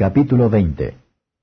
Capítulo 20.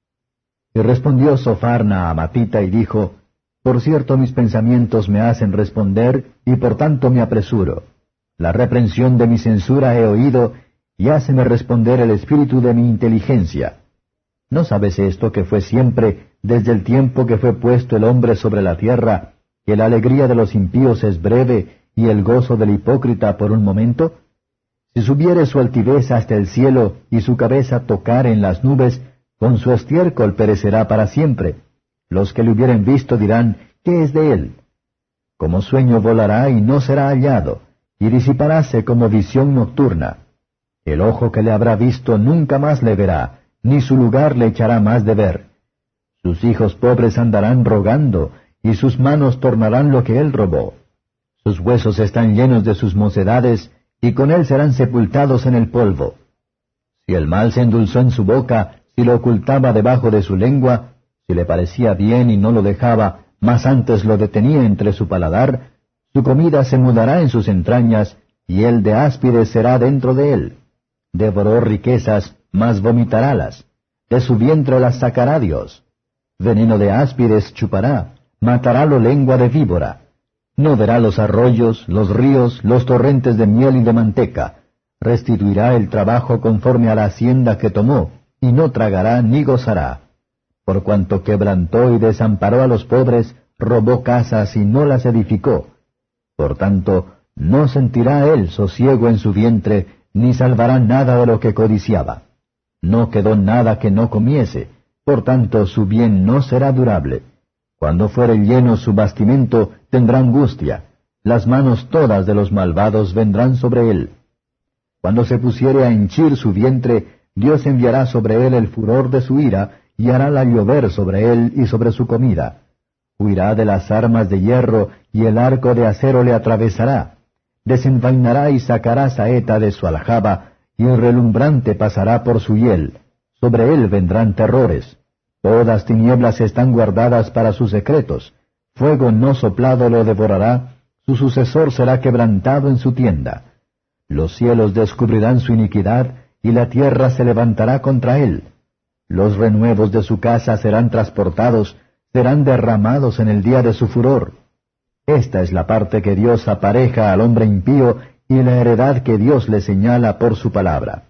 Y respondió Sofarna a Amatita y dijo, Por cierto mis pensamientos me hacen responder, y por tanto me apresuro. La reprensión de mi censura he oído, y háceme responder el espíritu de mi inteligencia. ¿No sabes esto que fue siempre, desde el tiempo que fue puesto el hombre sobre la tierra, que la alegría de los impíos es breve, y el gozo del hipócrita por un momento? Si subiere su altivez hasta el cielo, y su cabeza tocare en las nubes, con su estiércol perecerá para siempre. Los que le hubieren visto dirán, ¿qué es de él? Como sueño volará y no será hallado, y disiparáse como visión nocturna. El ojo que le habrá visto nunca más le verá, ni su lugar le echará más de ver. Sus hijos pobres andarán rogando, y sus manos tornarán lo que él robó. Sus huesos están llenos de sus mocedades, y con él serán sepultados en el polvo. Si el mal se endulzó en su boca, si lo ocultaba debajo de su lengua, si le parecía bien y no lo dejaba, mas antes lo detenía entre su paladar, su comida se mudará en sus entrañas, y el de áspides será dentro de él. Devoró riquezas, mas vomitarálas. De su vientre las sacará Dios. Veneno de áspides chupará, matarálo lengua de víbora. No verá los arroyos, los ríos, los torrentes de miel y de manteca. Restituirá el trabajo conforme a la hacienda que tomó, y no tragará ni gozará. Por cuanto quebrantó y desamparó a los pobres, robó casas y no las edificó. Por tanto, no sentirá él sosiego en su vientre, ni salvará nada de lo que codiciaba. No quedó nada que no comiese, por tanto su bien no será durable. Cuando fuere lleno su bastimento, tendrá angustia. Las manos todas de los malvados vendrán sobre él. Cuando se pusiere a henchir su vientre, Dios enviará sobre él el furor de su ira, y harála llover sobre él y sobre su comida. Huirá de las armas de hierro, y el arco de acero le atravesará. Desenvainará y sacará saeta de su aljaba, y el relumbrante pasará por su hiel. Sobre él vendrán terrores. Todas tinieblas están guardadas para sus secretos. Fuego no soplado lo devorará, su sucesor será quebrantado en su tienda. Los cielos descubrirán su iniquidad, y la tierra se levantará contra él. Los renuevos de su casa serán transportados, serán derramados en el día de su furor. Esta es la parte que Dios apareja al hombre impío, y la heredad que Dios le señala por su palabra.